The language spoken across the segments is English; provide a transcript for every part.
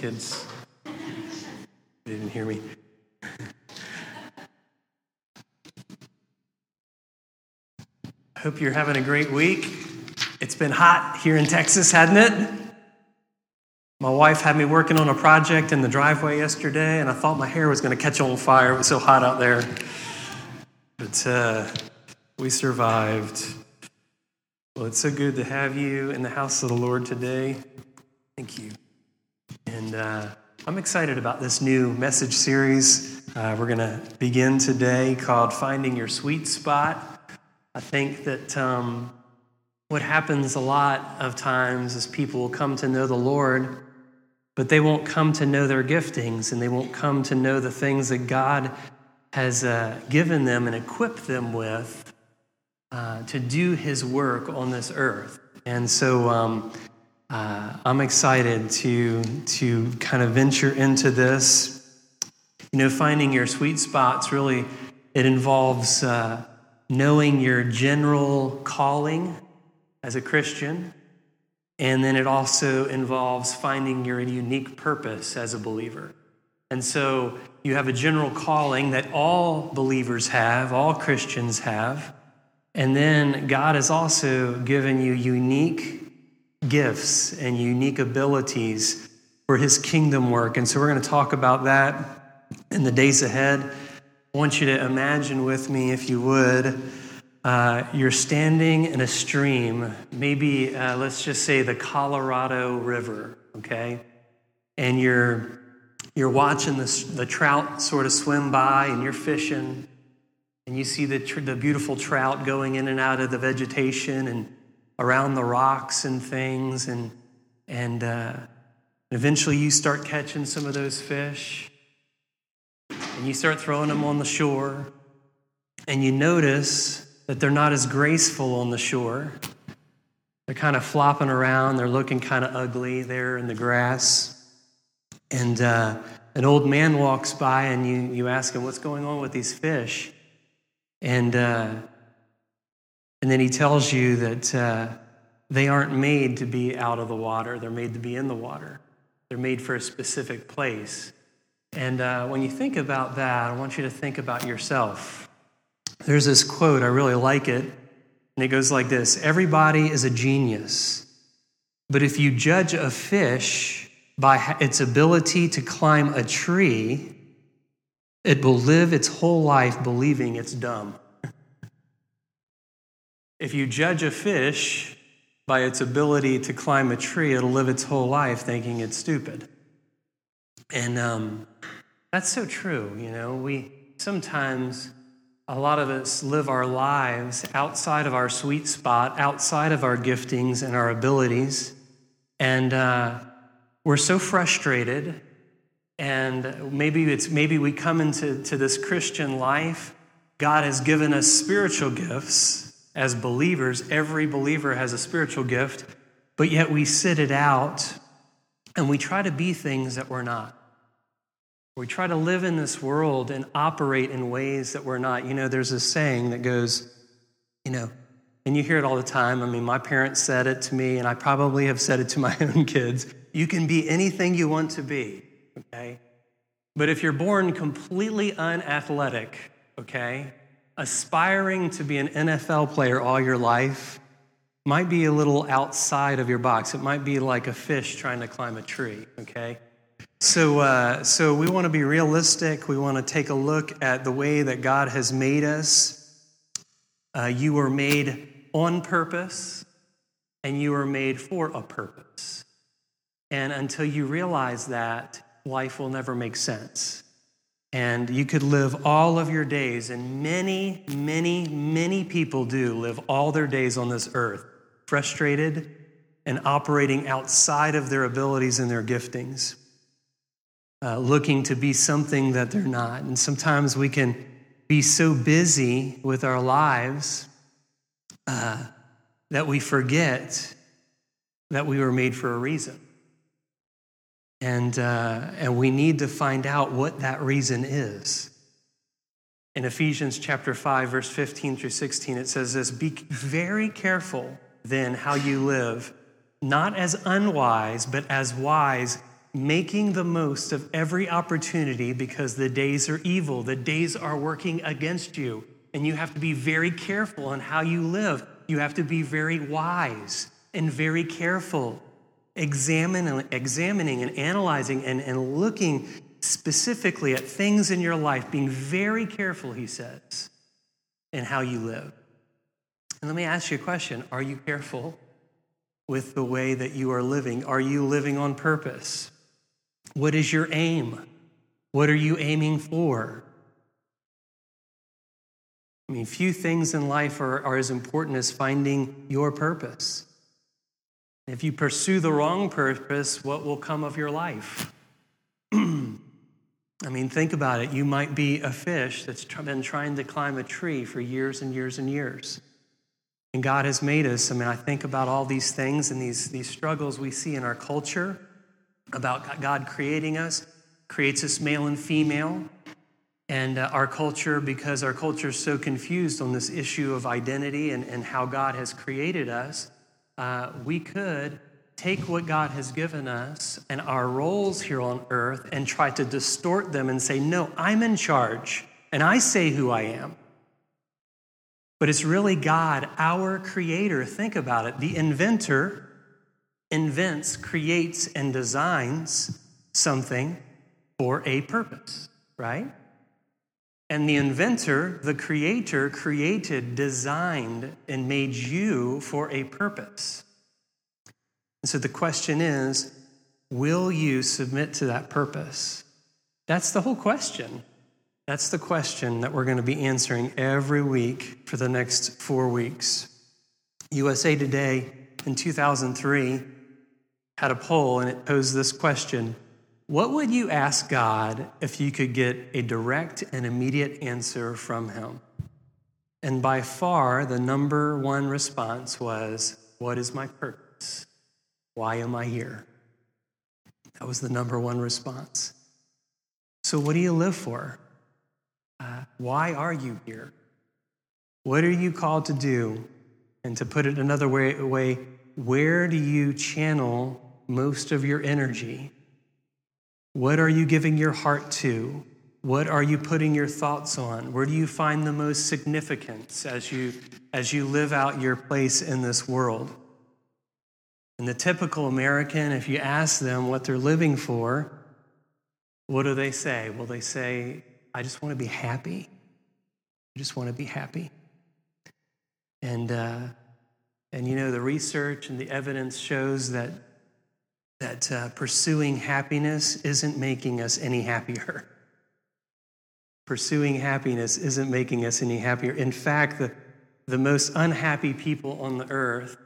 kids. They didn't hear me. Hope you're having a great week. It's been hot here in Texas, hasn't it? My wife had me working on a project in the driveway yesterday, and I thought my hair was going to catch on fire. It was so hot out there. But we survived. Well, it's so good to have you in the house of the Lord today. Thank you. And I'm excited about this new message series we're going to begin today called Finding Your Sweet Spot. I think that what happens a lot of times is people will come to know the Lord, but they won't come to know their giftings, and they won't come to know the things that God has given them and equipped them with to do His work on this earth. And so I'm excited to kind of venture into this. You know, finding your sweet spots, really, it involves knowing your general calling as a Christian, and then it also involves finding your unique purpose as a believer. And so you have a general calling that all believers have, all Christians have, and then God has also given you unique gifts and unique abilities for His kingdom work. And so we're going to talk about that in the days ahead. I want you to imagine with me, if you would, you're standing in a stream, maybe let's just say the Colorado River, okay? And you're watching the trout sort of swim by, and you're fishing, and you see the beautiful trout going in and out of the vegetation and around the rocks and things, and eventually you start catching some of those fish, and you start throwing them on the shore, and you notice that they're not as graceful on the shore. They're kind of flopping around. They're looking kind of ugly there in the grass. And an old man walks by, and you ask him, what's going on with these fish? And then he tells you that they aren't made to be out of the water. They're made to be in the water. They're made for a specific place. And when you think about that, I want you to think about yourself. There's this quote, I really like it, and it goes like this: everybody is a genius, but if you judge a fish by its ability to climb a tree, it will live its whole life believing it's dumb. If you judge a fish by its ability to climb a tree, it'll live its whole life thinking it's stupid. And that's so true, you know. Sometimes a lot of us live our lives outside of our sweet spot, outside of our giftings and our abilities, and we're so frustrated. And maybe we come into this Christian life. God has given us spiritual gifts as believers. Every believer has a spiritual gift, but yet we sit it out and we try to be things that we're not. We try to live in this world and operate in ways that we're not. You know, there's a saying that goes, you know, and you hear it all the time. I mean, my parents said it to me, and I probably have said it to my own kids. You can be anything you want to be, okay? But if you're born completely unathletic, okay, aspiring to be an NFL player all your life might be a little outside of your box. It might be like a fish trying to climb a tree, okay? So we want to be realistic. We want to take a look at the way that God has made us. You were made on purpose, and you were made for a purpose. And until you realize that, life will never make sense. And you could live all of your days, and many, many, many people do live all their days on this earth, frustrated and operating outside of their abilities and their giftings. Looking to be something that they're not. And sometimes we can be so busy with our lives that we forget that we were made for a reason. And we need to find out what that reason is. In Ephesians chapter 5, verse 15 through 16, it says this: be very careful then how you live, not as unwise, but as wise, making the most of every opportunity because the days are evil. The days are working against you. And you have to be very careful on how you live. You have to be very wise and very careful, examining and analyzing and looking specifically at things in your life, being very careful, he says, in how you live. And let me ask you a question. Are you careful with the way that you are living? Are you living on purpose? What is your aim? What are you aiming for? I mean, few things in life are as important as finding your purpose. If you pursue the wrong purpose, what will come of your life? I mean, think about it. You might be a fish that's been trying to climb a tree for years and years and years. And God has made us. I mean, I think about all these things and these struggles we see in our culture about God creating us, creates us male and female. And our culture, because our culture is so confused on this issue of identity and how God has created us, we could take what God has given us and our roles here on earth and try to distort them and say, no, I'm in charge and I say who I am. But it's really God, our creator. Think about it. The inventor invents, creates, and designs something for a purpose, right? And the inventor, the creator, created, designed, and made you for a purpose. And so the question is, will you submit to that purpose? That's the whole question. That's the question that we're going to be answering every week for the next 4 weeks. USA Today in 2003 had a poll, and it posed this question: what would you ask God if you could get a direct and immediate answer from him? And by far, the number one response was, what is my purpose? Why am I here? That was the number one response. So what do you live for? Why are you here? What are you called to do? And to put it another way, where do you channel most of your energy? What are you giving your heart to? What are you putting your thoughts on? Where do you find the most significance as you live out your place in this world? And the typical American, if you ask them what they're living for, what do they say? Well, they say, I just want to be happy. I just want to be happy. And you know, the research and the evidence shows that pursuing happiness isn't making us any happier. Pursuing happiness isn't making us any happier. In fact, the most unhappy people on the earth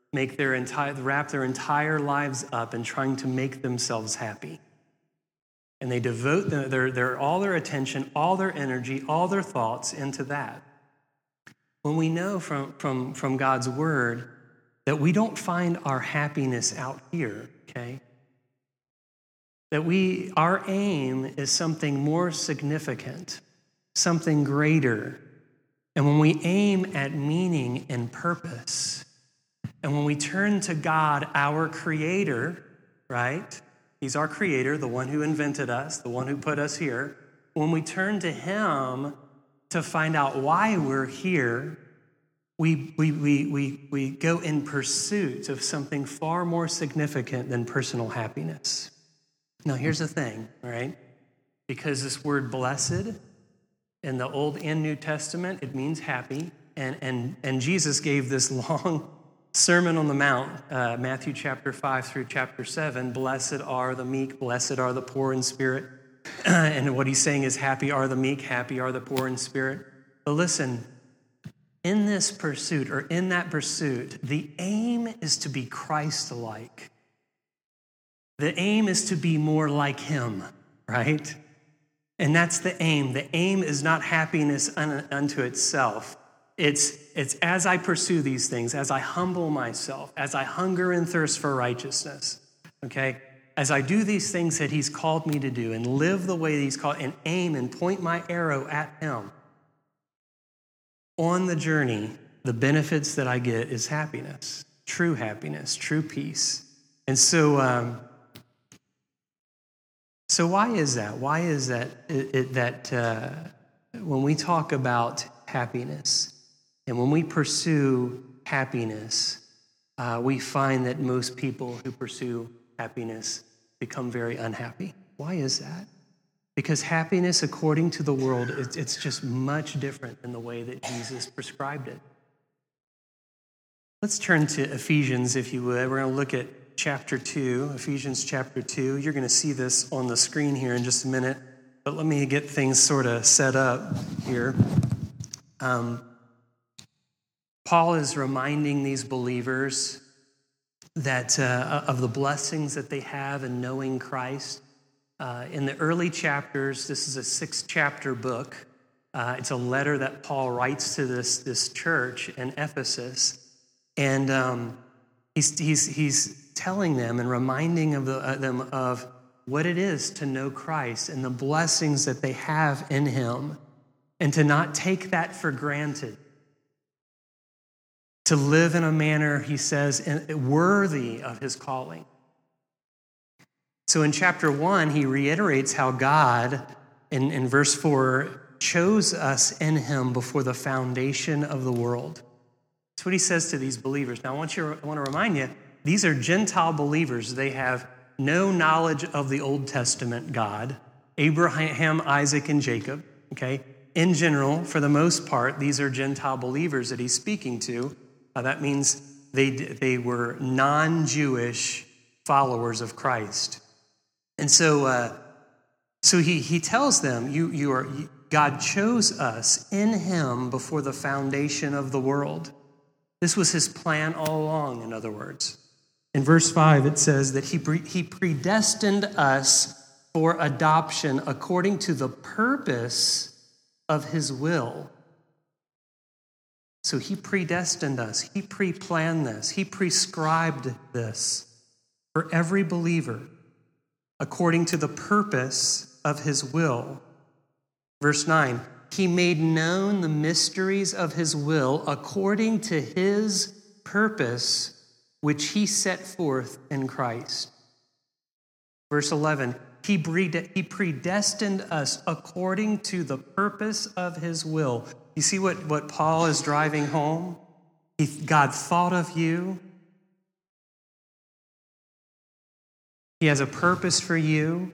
wrap their entire lives up in trying to make themselves happy. And they devote all their attention, all their energy, all their thoughts into that. When we know from God's word that we don't find our happiness out here, okay? That our aim is something more significant, something greater. And when we aim at meaning and purpose, and when we turn to God, our creator, right? He's our creator, the one who invented us, the one who put us here. When we turn to him to find out why we're here, we go in pursuit of something far more significant than personal happiness. Now, here's the thing, right? Because this word blessed in the Old and New Testament, it means happy. And Jesus gave this long Sermon on the Mount, Matthew chapter 5 through chapter 7, blessed are the meek, blessed are the poor in spirit. And what he's saying is happy are the meek, happy are the poor in spirit. But listen, in this pursuit, or in that pursuit, the aim is to be Christ-like. The aim is to be more like him, right? And that's the aim. The aim is not happiness unto itself. It's as I pursue these things, as I humble myself, as I hunger and thirst for righteousness, okay? As I do these things that he's called me to do and live the way he's called and aim and point my arrow at him, on the journey, the benefits that I get is happiness, true peace. And so So why is that? Why is that when we talk about happiness and when we pursue happiness, we find that most people who pursue happiness become very unhappy? Why is that? Because happiness, according to the world, it's just much different than the way that Jesus prescribed it. Let's turn to Ephesians, if you would. We're going to look at chapter 2, Ephesians chapter 2. You're going to see this on the screen here in just a minute, but let me get things sort of set up here. Paul is reminding these believers that of the blessings that they have in knowing Christ. In the early chapters, this is a 6-chapter book. It's a letter that Paul writes to this church in Ephesus, and he's telling them and reminding them of what it is to know Christ and the blessings that they have in Him, and to not take that for granted. To live in a manner, he says, worthy of His calling. So in chapter 1, he reiterates how God, in verse 4, chose us in Him before the foundation of the world. That's what he says to these believers. Now, I want to remind you, these are Gentile believers. They have no knowledge of the Old Testament God, Abraham, Isaac, and Jacob, okay? In general, for the most part, these are Gentile believers that he's speaking to. That means they were non-Jewish followers of Christ. And so he tells them, God chose us in Him before the foundation of the world. This was His plan all along, in other words. In verse 5, it says that He predestined us for adoption according to the purpose of His will. So He predestined us. He pre-planned this. He prescribed this for every believer according to the purpose of His will. Verse 9, He made known the mysteries of His will according to His purpose, which He set forth in Christ. Verse 11, He predestined us according to the purpose of His will. You see what Paul is driving home? God thought of you. He has a purpose for you.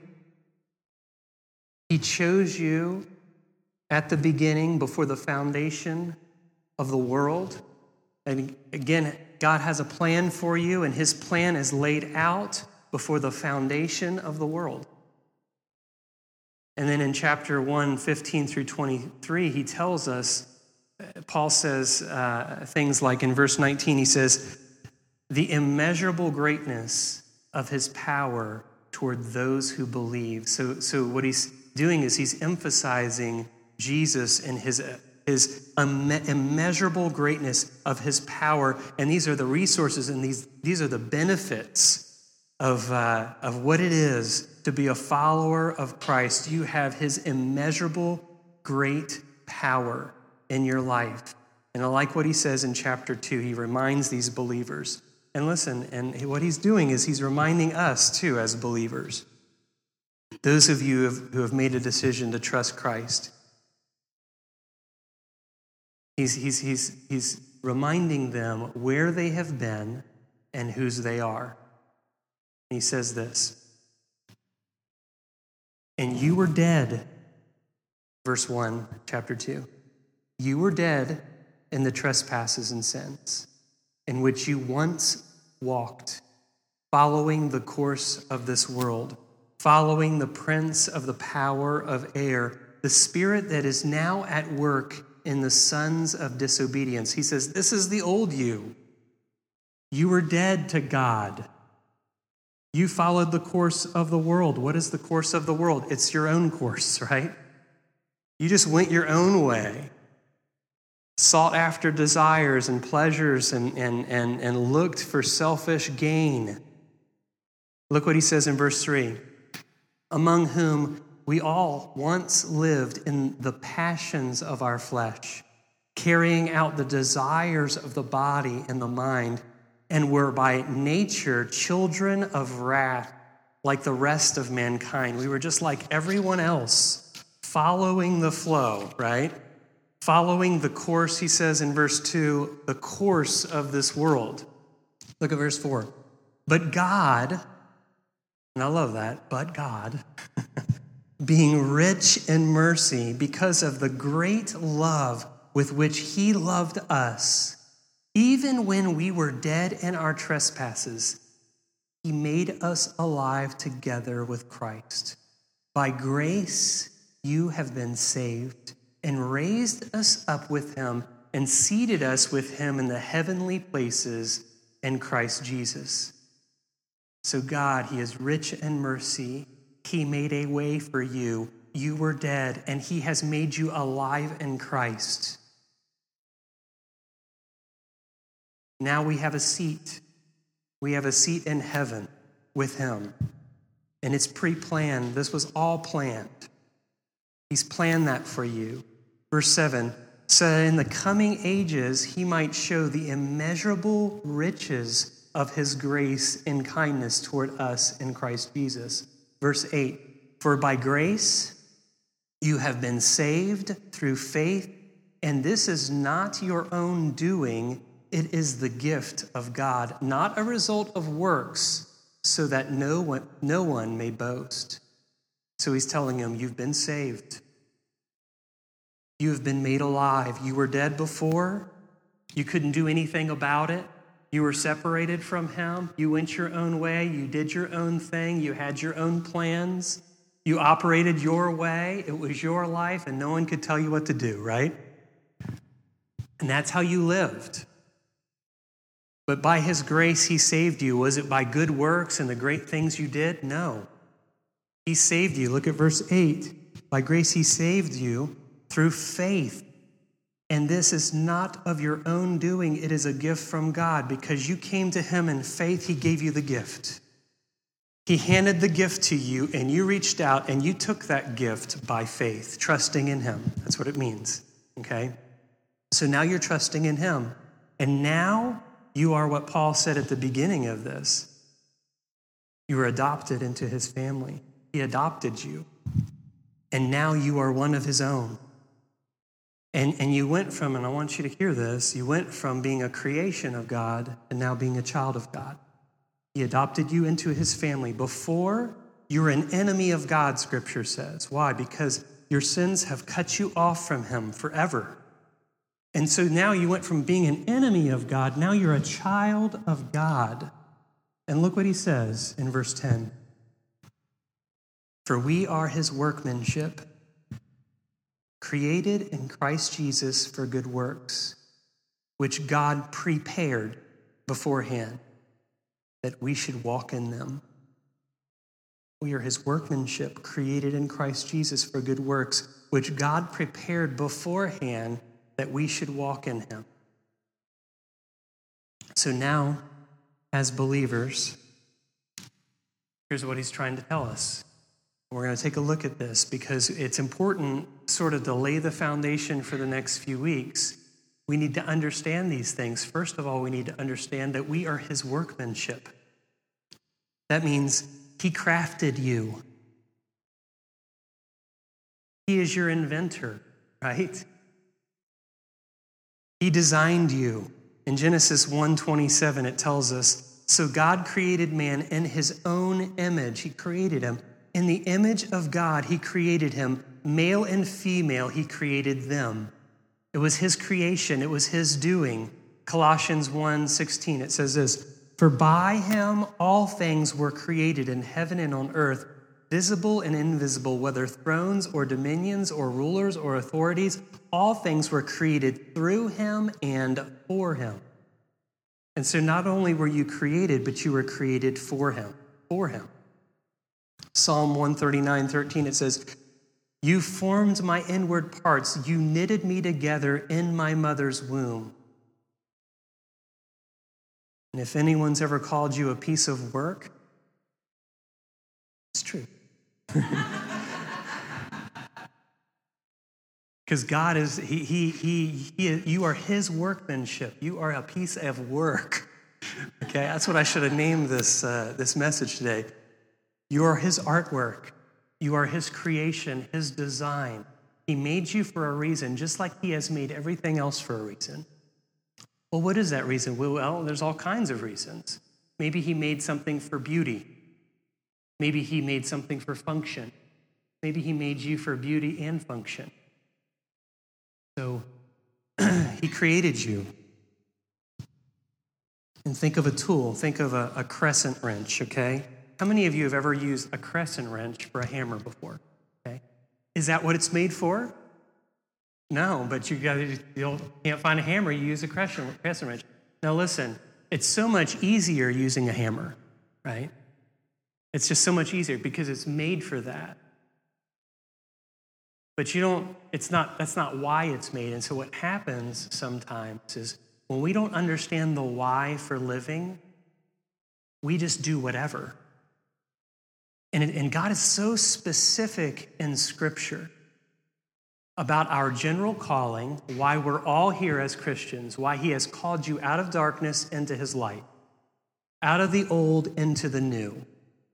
He chose you at the beginning before the foundation of the world. And again, God has a plan for you, and His plan is laid out before the foundation of the world. And then in chapter 1, 15 through 23, he tells us, Paul says things like in verse 19, he says, the immeasurable greatness of His power toward those who believe. So what he's doing is he's emphasizing Jesus and his immeasurable greatness of His power. And these are the resources and these are the benefits of what it is to be a follower of Christ. You have His immeasurable great power in your life. And I like what he says in chapter 2. He reminds these believers. And listen, and what he's doing is he's reminding us too as believers. Those of you who have made a decision to trust Christ. He's reminding them where they have been and whose they are. And he says this, and you were dead, verse 1, chapter 2. You were dead in the trespasses and sins, in which you once walked, following the course of this world, following the prince of the power of air, the spirit that is now at work in the sons of disobedience. He says, this is the old you. You were dead to God. You followed the course of the world. What is the course of the world? It's your own course, right? You just went your own way, sought after desires and pleasures and looked for selfish gain. Look what he says in verse 3. Among whom we all once lived in the passions of our flesh, carrying out the desires of the body and the mind, and were by nature children of wrath, like the rest of mankind. We were just like everyone else, following the flow, right? Following the course, he says in verse 2, the course of this world. Look at verse 4. But God, and I love that, but God, being rich in mercy because of the great love with which he loved us, even when we were dead in our trespasses, he made us alive together with Christ. By grace you have been saved, and raised us up with him and seated us with him in the heavenly places in Christ Jesus. So God, he is rich in mercy. He made a way for you. You were dead, and he has made you alive in Christ. Now we have a seat. We have a seat in heaven with him. And it's pre-planned. This was all planned. He's planned that for you. Verse 7, so in the coming ages he might show the immeasurable riches of his grace and kindness toward us in Christ Jesus. Verse 8, for by grace you have been saved through faith, and this is not your own doing, it is the gift of God, not a result of works, so that no one may boast. So he's telling him, you've been saved. You have been made alive. You were dead before. You couldn't do anything about it. You were separated from him. You went your own way. You did your own thing. You had your own plans. You operated your way. It was your life, and no one could tell you what to do, right? And that's how you lived. But by his grace, he saved you. Was it by good works and the great things you did? No. He saved you. Look at verse 8. By grace, he saved you through faith. And this is not of your own doing. It is a gift from God. Because you came to him in faith, he gave you the gift. He handed the gift to you, and you reached out, and you took that gift by faith, trusting in him. That's what it means, okay? So now you're trusting in him. And now you are what Paul said at the beginning of this. You were adopted into his family. He adopted you. And now you are one of his own. And you went from, and I want you to hear this, you went from being a creation of God to now being a child of God. He adopted you into his family. Before, you were an enemy of God, Scripture says. Why? Because your sins have cut you off from him forever. And so now you went from being an enemy of God, now you're a child of God. And look what he says in verse 10. For we are his workmanship, created in Christ Jesus for good works, which God prepared beforehand that we should walk in them. We are his workmanship, created in Christ Jesus for good works, which God prepared beforehand that we should walk in him. So now, as believers, here's what he's trying to tell us. We're going to take a look at this because it's important sort of to lay the foundation for the next few weeks. We need to understand these things. First of all, we need to understand that we are his workmanship. That means he crafted you. He is your inventor, right? He designed you. In Genesis 1:27, it tells us, so God created man in his own image. He created him. In the image of God, he created him. Male and female, he created them. It was his creation. It was his doing. Colossians 1:16, it says this, for by him all things were created in heaven and on earth, visible and invisible, whether thrones or dominions or rulers or authorities, all things were created through him and for him. And so not only were you created, but you were created for him, for him. Psalm 139:13, it says, you formed my inward parts. You knitted me together in my mother's womb. And if anyone's ever called you a piece of work, it's true. Because God is, you are his workmanship. You are a piece of work. Okay, that's what I should have named this message today. You are his artwork. You are his creation, his design. He made you for a reason, just like he has made everything else for a reason. Well, what is that reason? Well, there's all kinds of reasons. Maybe he made something for beauty. Maybe he made something for function. Maybe he made you for beauty and function. So he created you. And think of a tool. Think of a crescent wrench, okay? How many of you have ever used a crescent wrench for a hammer before? Okay. Is that what it's made for? No, but you can't find a hammer, you use a crescent wrench. Now listen, it's so much easier using a hammer, right? It's just so much easier because it's made for that. But that's not why it's made. And so what happens sometimes is when we don't understand the why for living, we just do whatever. And God is so specific in Scripture about our general calling, why we're all here as Christians, why he has called you out of darkness into his light, out of the old into the new.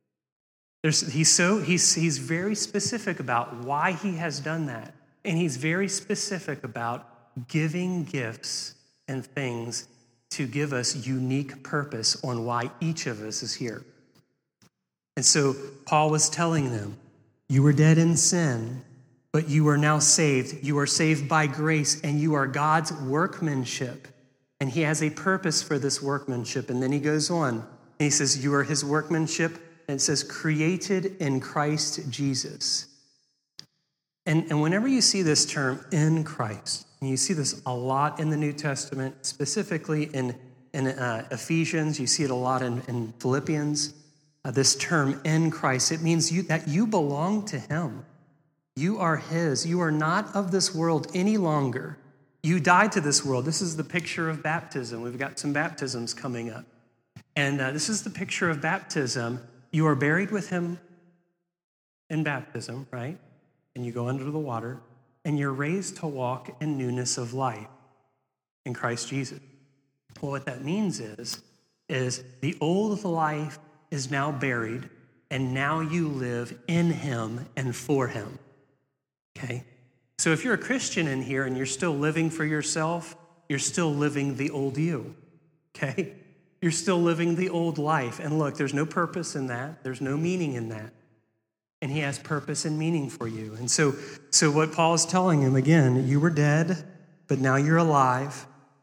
He's very specific about why he has done that. And he's very specific about giving gifts and things to give us unique purpose on why each of us is here. And so Paul was telling them, you were dead in sin, but you are now saved. You are saved by grace, and you are God's workmanship. And he has a purpose for this workmanship. And then he goes on, and he says, you are his workmanship. And it says, created in Christ Jesus. And whenever you see this term, in Christ, and you see this a lot in the New Testament, specifically in Ephesians, you see it a lot in Philippians, this term, in Christ, it means that you belong to him. You are his. You are not of this world any longer. You died to this world. This is the picture of baptism. We've got some baptisms coming up. And this is the picture of baptism. You are buried with him in baptism, right? And you go under the water, and you're raised to walk in newness of life in Christ Jesus. Well, what that means is the old life is now buried, and now you live in him and for him. Okay? So if you're a Christian in here and you're still living for yourself, you're still living the old you. Okay? You're still living the old life. And look, there's no purpose in that. There's no meaning in that. And he has purpose and meaning for you. And so what Paul is telling him, again, you were dead, but now you're alive.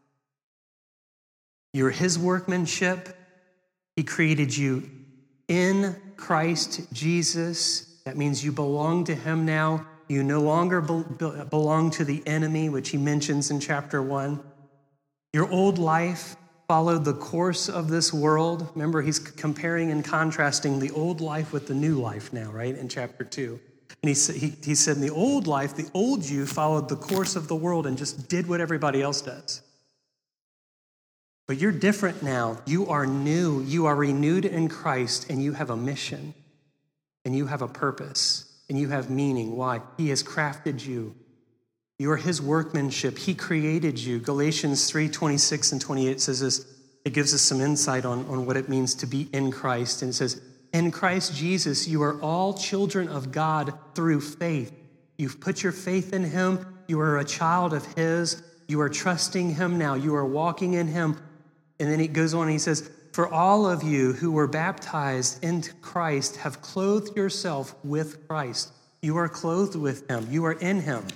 You're his workmanship. He created you in Christ Jesus. That means you belong to him now. You no longer belong to the enemy, which he mentions in chapter 1. Your old life followed the course of this world. Remember, he's comparing and contrasting the old life with the new life now, right, in chapter 2. And he said in the old life, the old you followed the course of the world and just did what everybody else does. But you're different now. You are new. You are renewed in Christ, and you have a mission, and you have a purpose, and you have meaning. Why? He has crafted you. You are his workmanship. He created you. Galatians 3:26 and 28 says this. It gives us some insight on what it means to be in Christ. And it says, in Christ Jesus, you are all children of God through faith. You've put your faith in him. You are a child of his. You are trusting him now. You are walking in him. And then he goes on and he says, for all of you who were baptized into Christ have clothed yourself with Christ. You are clothed with him. You are in him.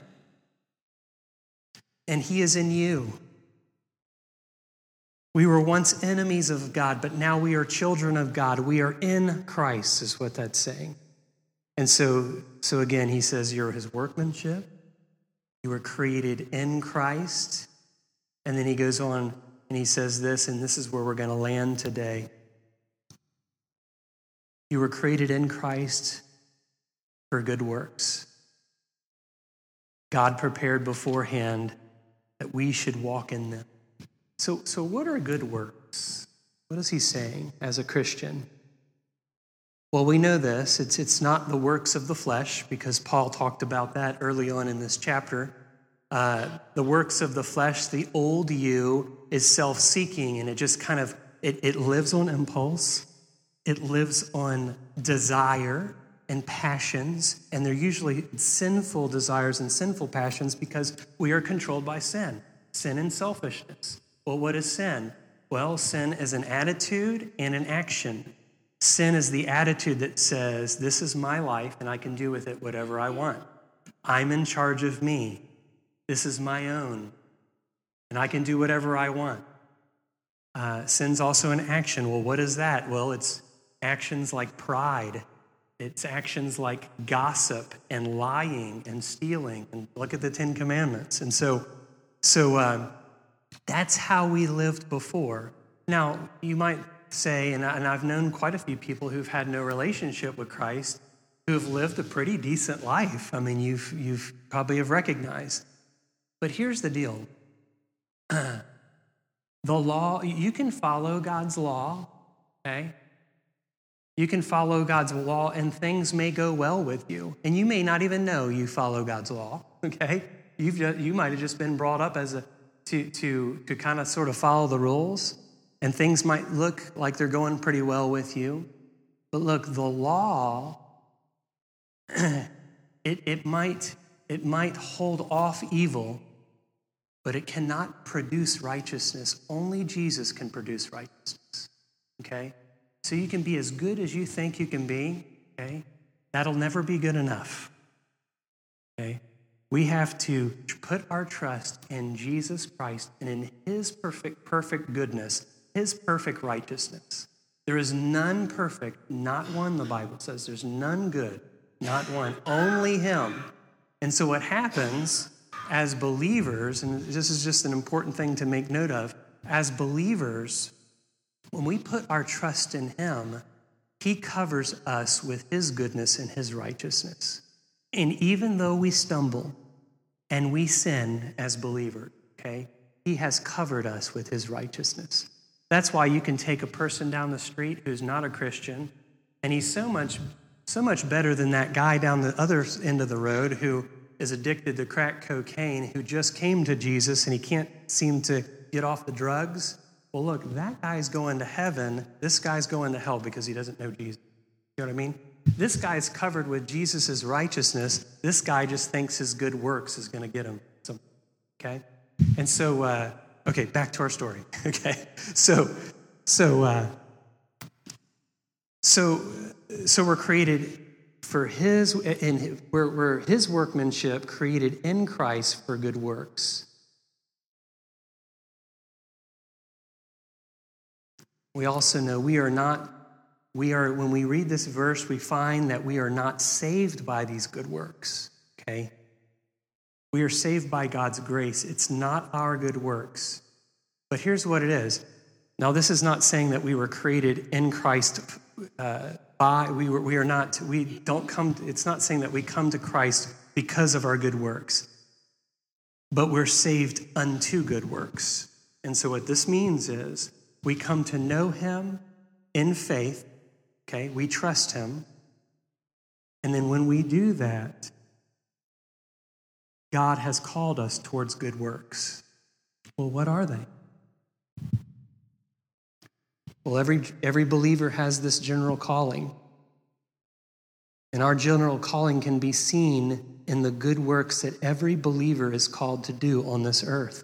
And he is in you. We were once enemies of God, but now we are children of God. We are in Christ, is what that's saying. And so again, he says, you're his workmanship. You were created in Christ. And then he goes on and he says this, and this is where we're going to land today. You were created in Christ for good works. God prepared beforehand that we should walk in them. So what are good works? What is he saying as a Christian? Well, we know this. It's not the works of the flesh, because Paul talked about that early on in this chapter. The works of the flesh, the old you, is self-seeking, and it just kind of, it lives on impulse. It lives on desire and passions, and they're usually sinful desires and sinful passions because we are controlled by sin and selfishness. Well, what is sin? Well, sin is an attitude and an action. Sin is the attitude that says, this is my life and I can do with it whatever I want. I'm in charge of me. This is my own, and I can do whatever I want. Sin's also an action. Well, what is that? Well, it's actions like pride. It's actions like gossip and lying and stealing. And look at the 10 Commandments. And so that's how we lived before. Now, you might say, and I've known quite a few people who've had no relationship with Christ, who have lived a pretty decent life. I mean, you've probably have recognized. But here's the deal. The law, you can follow God's law, okay? You can follow God's law and things may go well with you. And you may not even know you follow God's law, okay? You might have just been brought up as to kind of sort of follow the rules, and things might look like they're going pretty well with you. But look, the law, it might hold off evil, but it cannot produce righteousness. Only Jesus can produce righteousness, okay? So you can be as good as you think you can be, okay? That'll never be good enough, okay? We have to put our trust in Jesus Christ and in his perfect goodness, his perfect righteousness. There is none perfect, not one, the Bible says. There's none good, not one, only him. And so what happens as believers, and this is just an important thing to make note of, as believers, when we put our trust in him, he covers us with his goodness and his righteousness. And even though we stumble and we sin as believers, okay, he has covered us with his righteousness. That's why you can take a person down the street who's not a Christian, and he's so much better than that guy down the other end of the road who is addicted to crack cocaine, who just came to Jesus and he can't seem to get off the drugs. Well, look, that guy's going to heaven. This guy's going to hell because he doesn't know Jesus. You know what I mean? This guy's covered with Jesus' righteousness. This guy just thinks his good works is going to get him some, okay? And so, okay, back to our story, okay? So we're created for we're his workmanship, created in Christ for good works. We also know when we read this verse, we find that we are not saved by these good works, okay? We are saved by God's grace. It's not our good works. But here's what it is. Now, this is not saying that we were created in Christ it's not saying that we come to Christ because of our good works, but we're saved unto good works. And so what this means is we come to know him in faith, okay? We trust him. And then when we do that, God has called us towards good works. Well, what are they? Well, every believer has this general calling. And our general calling can be seen in the good works that every believer is called to do on this earth.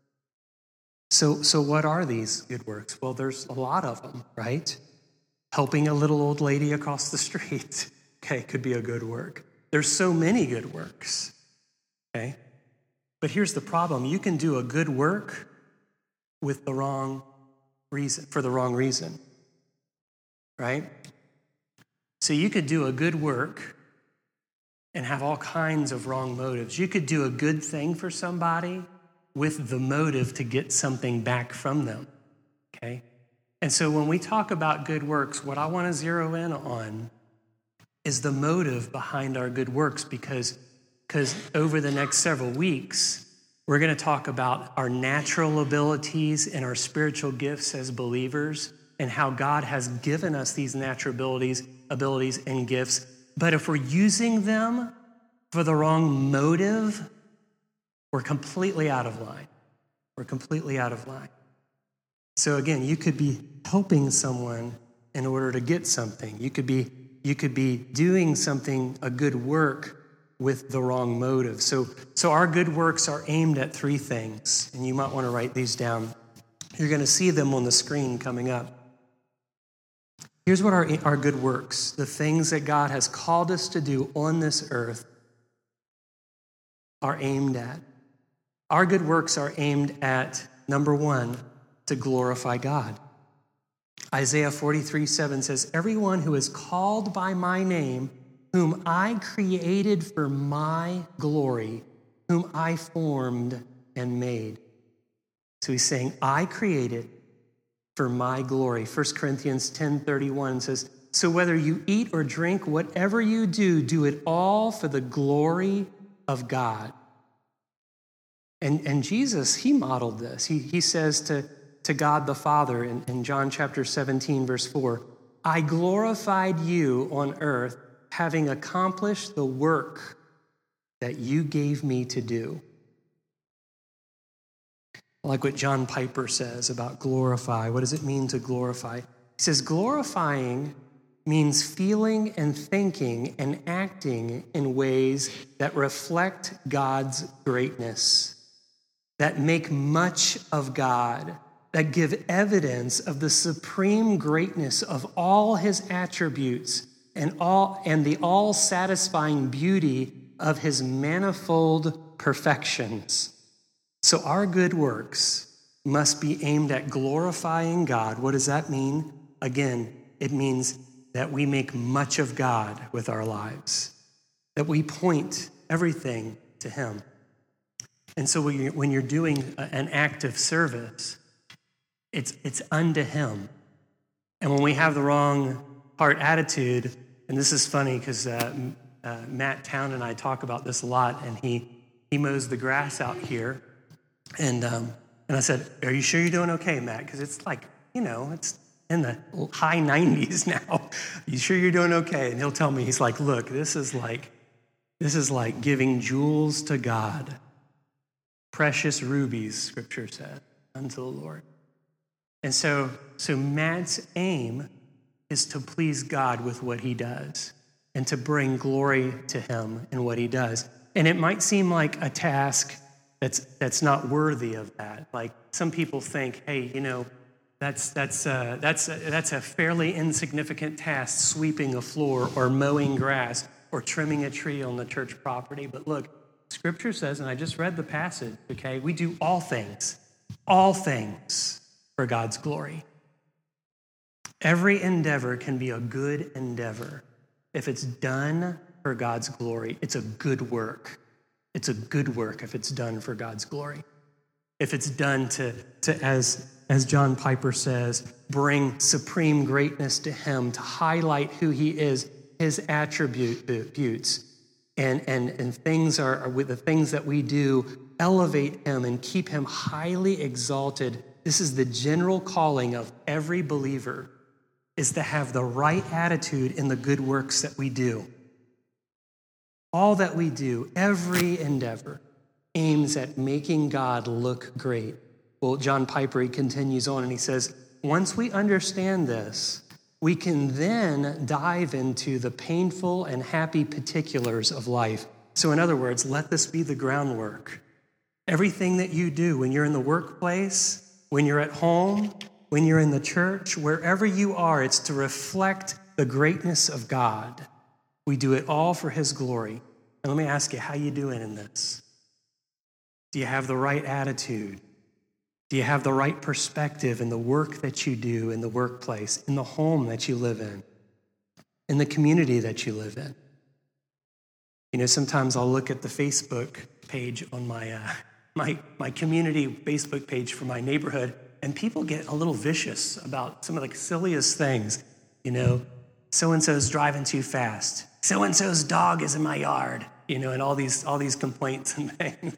So what are these good works? Well, there's a lot of them, right? Helping a little old lady across the street, okay, could be a good work. There's so many good works, okay? But here's the problem. You can do a good work with the wrong reason, for the wrong reason, right? So you could do a good work and have all kinds of wrong motives. You could do a good thing for somebody with the motive to get something back from them, okay? And so when we talk about good works, what I want to zero in on is the motive behind our good works, because over the next several weeks, we're going to talk about our natural abilities and our spiritual gifts as believers and how God has given us these natural abilities and gifts. But if we're using them for the wrong motive, we're completely out of line. We're completely out of line. So again, you could be helping someone in order to get something. You could be doing something, a good work, with the wrong motive. So our good works are aimed at three things, and you might want to write these down. You're going to see them on the screen coming up. Here's what our good works, the things that God has called us to do on this earth, are aimed at. Our good works are aimed at, number one, to glorify God. Isaiah 43:7 says, "Everyone who is called by my name, whom I created for my glory, whom I formed and made." So he's saying, I created for my glory. 1 Corinthians 10:31 says, "So whether you eat or drink, whatever you do, do it all for the glory of God." And Jesus, he modeled this. He says to God the Father in John chapter 17, verse 4, "I glorified you on earth, having accomplished the work that you gave me to do." I like what John Piper says about glorify. What does it mean to glorify? He says, glorifying means feeling and thinking and acting in ways that reflect God's greatness, that make much of God, that give evidence of the supreme greatness of all his attributes and the all-satisfying beauty of his manifold perfections. So our good works must be aimed at glorifying God. What does that mean? Again, it means that we make much of God with our lives, that we point everything to him. And so when you're doing an act of service, it's unto him. And when we have the wrong heart attitude, and this is funny because Matt Town and I talk about this a lot, and he mows the grass out here. And I said, "Are you sure you're doing okay, Matt? Because it's like, it's in the high 90s now. You sure you're doing okay?" And he'll tell me, he's like, "Look, this is like giving jewels to God. Precious rubies," Scripture said, "unto the Lord." And so Matt's aim is to please God with what he does and to bring glory to him in what he does. And it might seem like a task that's not worthy of that. Like some people think, hey, that's a fairly insignificant task, sweeping a floor or mowing grass or trimming a tree on the church property. But look, Scripture says, and I just read the passage, okay, we do all things for God's glory. Every endeavor can be a good endeavor. If it's done for God's glory, it's a good work. It's a good work if it's done for God's glory. If it's done to as John Piper says, bring supreme greatness to him, to highlight who he is, his attributes, and things are with the things that we do, elevate him and keep him highly exalted. This is the general calling of every believer, is to have the right attitude in the good works that we do. All that we do, every endeavor, aims at making God look great. Well, John Piper, he continues on and he says, once we understand this, we can then dive into the painful and happy particulars of life. So in other words, let this be the groundwork. Everything that you do when you're in the workplace, when you're at home, when you're in the church, wherever you are, it's to reflect the greatness of God. We do it all for his glory. And let me ask you, how you doing in this? Do you have the right attitude? Do you have the right perspective in the work that you do in the workplace, in the home that you live in the community that you live in? Sometimes I'll look at the Facebook page on my community Facebook page for my neighborhood, and people get a little vicious about some of the silliest things. So-and-so's driving too fast. So-and-so's dog is in my yard, and all these complaints and things.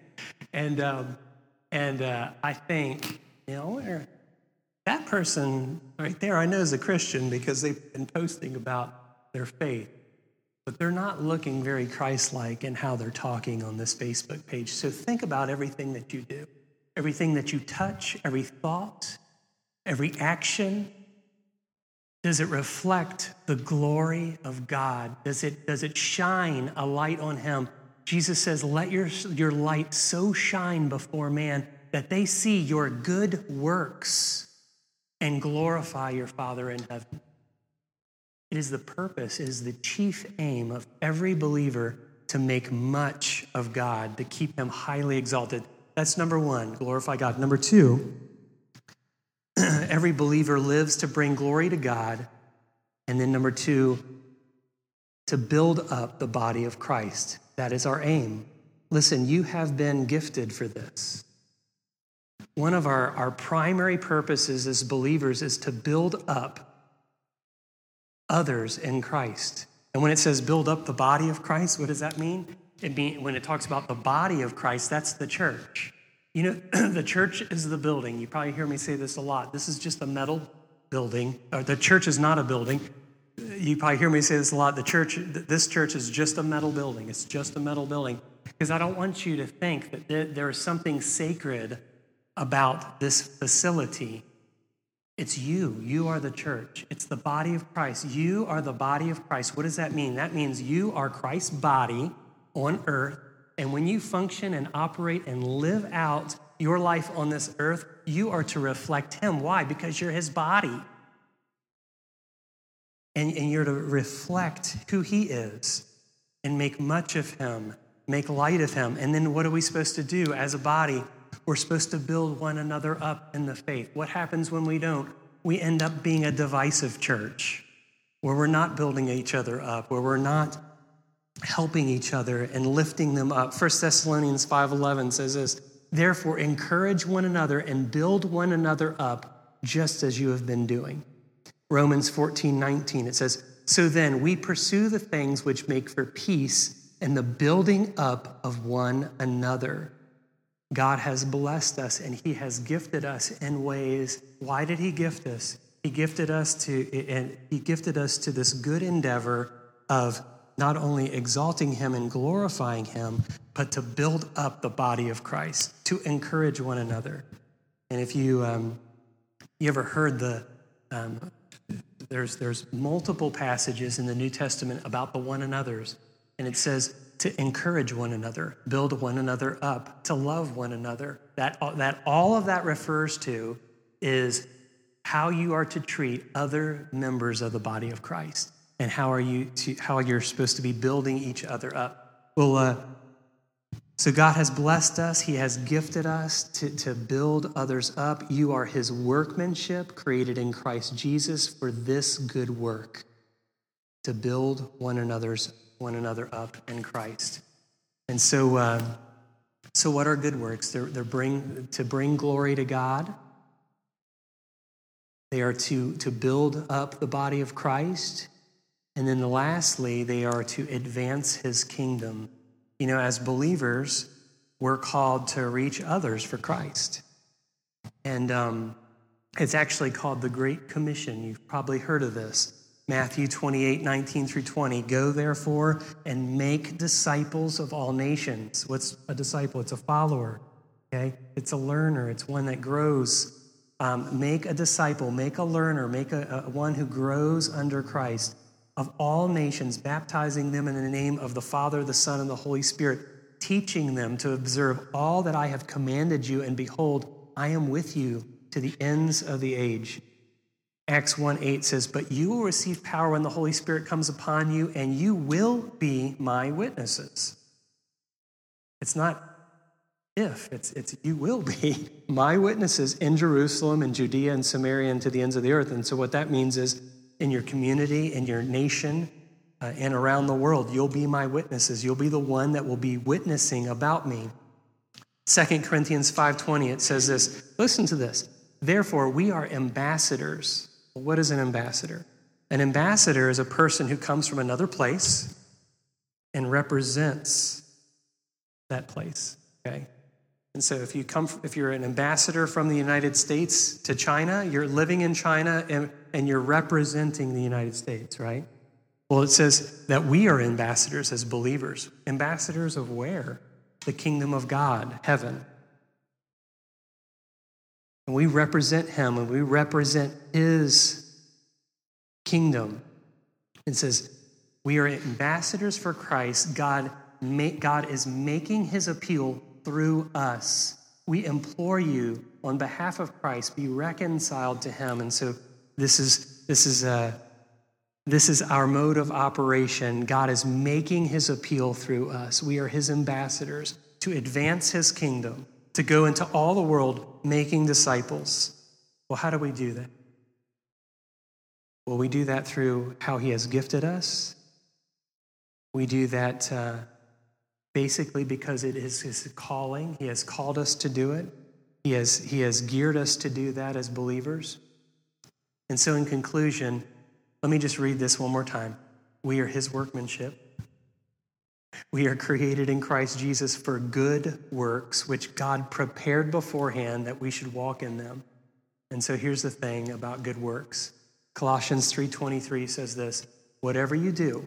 And I think, that person right there I know is a Christian because they've been posting about their faith, but they're not looking very Christ-like in how they're talking on this Facebook page. So think about everything that you do, everything that you touch, every thought, every action. Does it reflect the glory of God? Does it shine a light on him? Jesus says, let your light so shine before man that they see your good works and glorify your Father in heaven. It is the chief aim of every believer to make much of God, to keep him highly exalted. That's number one, glorify God. Number two, every believer lives to bring glory to God. And then number two, to build up the body of Christ. That is our aim. Listen, you have been gifted for this. One of our primary purposes as believers is to build up others in Christ. And when it says build up the body of Christ, what does that mean? When it talks about the body of Christ, that's the church. You know, the church is the building. You probably hear me say this a lot. This is just a metal building. Or the church is not a building. You probably hear me say this a lot. This church is just a metal building. It's just a metal building. Because I don't want you to think that there is something sacred about this facility. It's you. You are the church. It's the body of Christ. You are the body of Christ. What does that mean? That means you are Christ's body on earth. And when you function and operate and live out your life on this earth, you are to reflect him. Why? Because you're his body. And you're to reflect who he is and make much of him, make light of him. And then what are we supposed to do as a body? We're supposed to build one another up in the faith. What happens when we don't? We end up being a divisive church where we're not building each other up, where we're not helping each other and lifting them up. 1 Thessalonians 5:11 says this, therefore encourage one another and build one another up just as you have been doing. Romans 14:19, it says, so then we pursue the things which make for peace and the building up of one another. God has blessed us and he has gifted us in ways. Why did he gift us? He gifted us to this good endeavor of not only exalting him and glorifying him, but to build up the body of Christ, to encourage one another. And if you ever heard there's multiple passages in the New Testament about the one another's, and it says to encourage one another, build one another up, to love one another. That all of that refers to is how you are to treat other members of the body of Christ, and how you're supposed to be building each other up. Well, so God has blessed us. He has gifted us to build others up. You are his workmanship created in Christ Jesus for this good work, to build one another up in Christ. And so what are good works? They're to bring glory to God. They are to build up the body of Christ. And then lastly, they are to advance his kingdom. You know, as believers, we're called to reach others for Christ. And it's actually called the Great Commission. You've probably heard of this. Matthew 28:19 through 20. Go therefore and make disciples of all nations. What's a disciple? It's a follower. Okay? It's a learner. It's one that grows. Make a disciple, make a learner, make a one who grows under Christ, of all nations, baptizing them in the name of the Father, the Son, and the Holy Spirit, teaching them to observe all that I have commanded you, and behold, I am with you to the ends of the age. Acts 1:8 says, but you will receive power when the Holy Spirit comes upon you, and you will be my witnesses. It's not if, it's you will be my witnesses in Jerusalem and Judea and Samaria and to the ends of the earth. And so what that means is, in your community, in your nation, and around the world, you'll be my witnesses. You'll be the one that will be witnessing about me. 2 Corinthians 5:20, it says this. Listen to this. Therefore, we are ambassadors. What is an ambassador? An ambassador is a person who comes from another place and represents that place. Okay? And so if you're an ambassador from the United States to China, you're living in China and you're representing the United States, right? Well, it says that we are ambassadors as believers. Ambassadors of where? The kingdom of God, heaven. And we represent him, and we represent his kingdom. It says, we are ambassadors for Christ. God is making his appeal through us. We implore you on behalf of Christ, be reconciled to him. And so this is our mode of operation. God is making his appeal through us. We are his ambassadors to advance his kingdom, to go into all the world making disciples. Well, how do we do that? Well, we do that through how he has gifted us. We do that basically because it is his calling. He has called us to do it. He has geared us to do that as believers. And so in conclusion, let me just read this one more time. We are his workmanship. We are created in Christ Jesus for good works, which God prepared beforehand that we should walk in them. And so here's the thing about good works. Colossians 3:23 says this, whatever you do,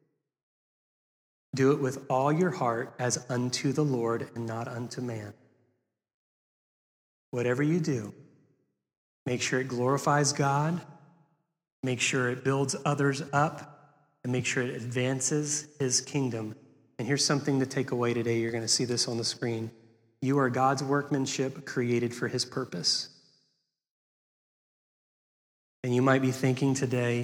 do it with all your heart as unto the Lord and not unto man. Whatever you do, make sure it glorifies God, make sure it builds others up, and make sure it advances his kingdom. And here's something to take away today. You're going to see this on the screen. You are God's workmanship created for his purpose. And you might be thinking today,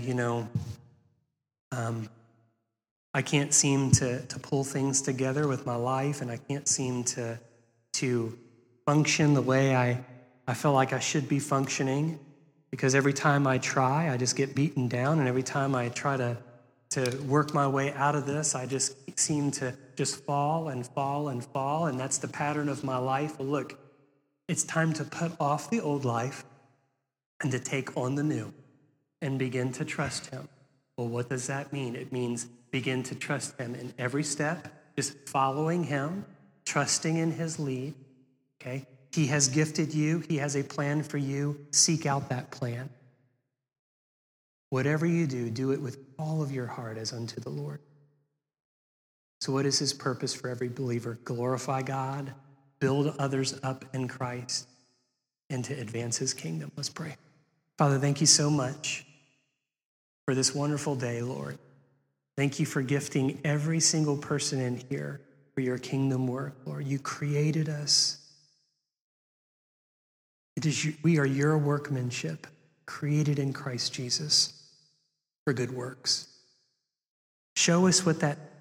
I can't seem to pull things together with my life, and I can't seem to function the way I feel like I should be functioning, because every time I try, I just get beaten down, and every time I try to work my way out of this, I just seem to just fall and fall and fall, and that's the pattern of my life. Well, look, it's time to put off the old life and to take on the new and begin to trust him. Well, what does that mean? It means begin to trust him in every step, just following him, trusting in his lead, okay? He has gifted you. He has a plan for you. Seek out that plan. Whatever you do, do it with all of your heart as unto the Lord. So what is his purpose for every believer? Glorify God, build others up in Christ, and to advance his kingdom. Let's pray. Father, thank you so much for this wonderful day, Lord. Thank you for gifting every single person in here for your kingdom work, Lord. You created us. We are your workmanship, created in Christ Jesus for good works. Show us what that